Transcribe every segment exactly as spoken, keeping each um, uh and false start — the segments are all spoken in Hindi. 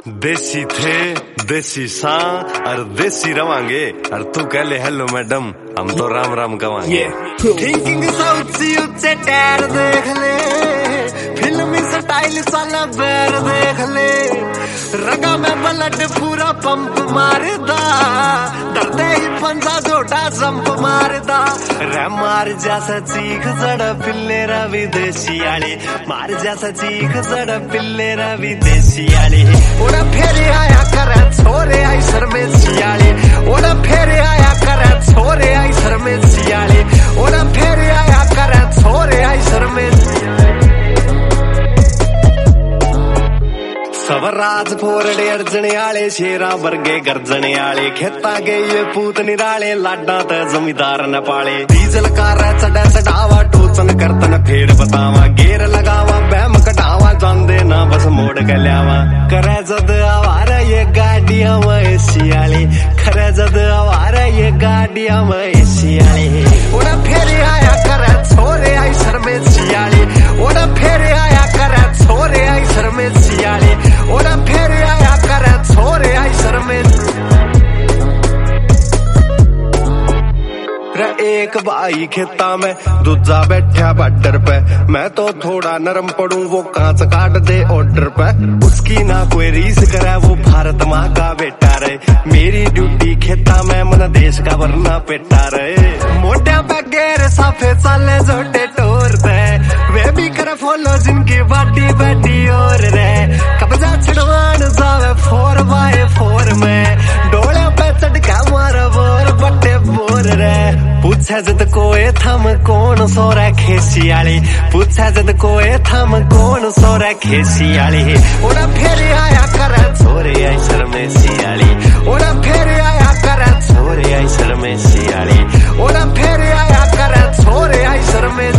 देसी थे देसी सा और देसी रवांगे और तू कह ले हेलो मैडम हम तो राम राम कवांगे। थिंकिंग ऊंची ऊंचे टायर देख ले, फिल्मी स्टाइल साला बैर देख ले, रगा में ब्लड पूरा पंप मारदा, डरते ही पंजा जोड़ा जंप मारदा, रे मार जैसा चीख जड़ा पिल्लेरा विदेशी आले, मार जैसा चीख जड़ा पिल्लेरा विदेशी आले, ओड़ा फेरे आया करे छोरे आई सर में सियाले, ओड़ा फेरे आया करे छोरे आई सर में सियाले, ओड़ा फेरे आया करे छोरे आई सर में सियाले। सवराज फोरड़े अर्जने आले, शेरा वर्गे गर्जने आले, खेता गए ये पूत निराले, लाडा ते जमींदार न पाले, डीजल कार चढ़ा चढ़ावा टोचन करतन फेर बतावा, गेर लगावा बैम कटावा जांदे ना बस मोड़ के ल्यावा, करे जद आवारा ये गाड़ियां में सियाले, करे जद आवारा ये गाड़ियां में सियाले, ओड़ा फेरे आया करे छोरे आई सर में सियाले, ओड़ा फेरे आया करे छोरे आई सर में सियाले, ओड़ा फेरे आया करे छोरे आई सर में। एक भाई खेता में दूजा बैठा बॉर्डर पे, मैं तो थोड़ा नरम पड़ूं वो कांच काट दे ऑर्डर पे, उसकी ना कोई रीस करे वो भारत माँ का बेटा रहे, मेरी ड्यूटी खेता में मन देश का वरना पेटा रहे, मोटा पे गेर साफे साले जोटे टोरते, वे भी कर फॉलो जिनकी बाटी बैठी और रे, कब्जा छड़वान जावे फोर बाय फोर में, डोले पे चढ़का मार बोर बट्टे बोर रे, पूछा जद कोए थम कौन सोरा खेसियाली, पूछा जद कोए थम कौन सोरा खेसियाली, ओड़ा फेरे आया करे छोरे आई सर में सियाली, ओड़ा फेरे आया करे छोरे आई सर में सियाली, ओड़ा फेरे आया करे छोरे आई सर में।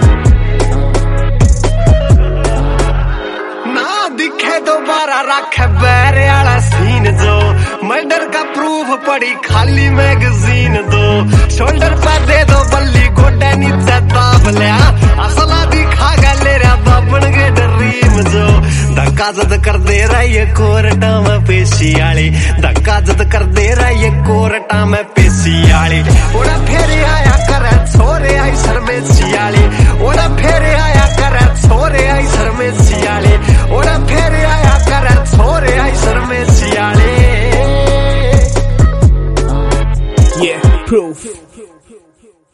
ना दिखे दोबारा रखे बैरे वाला सीन जो, मर्डर का प्रूफ पड़ी खाली मैगजीन दो, शोल्डर पर दे दो बल्ली गोडे नीचे दाब लिया, असला दिखा गले रे बाबन के ड्रीम जो, धक्का जद कर दे रहा ये कोर्टा में पेशी आली, धक्का जद कर दे रहा ये कोर्टा में पेशी आली, ओड़ा फेरे आया करे छोरे आई सर में सियाली, ओड़ा फेरे आया करे छोरे आई सर में सियाली, ओड़ा फेरे आया करे छोरे आई सर में सियाली। Yeah, proof.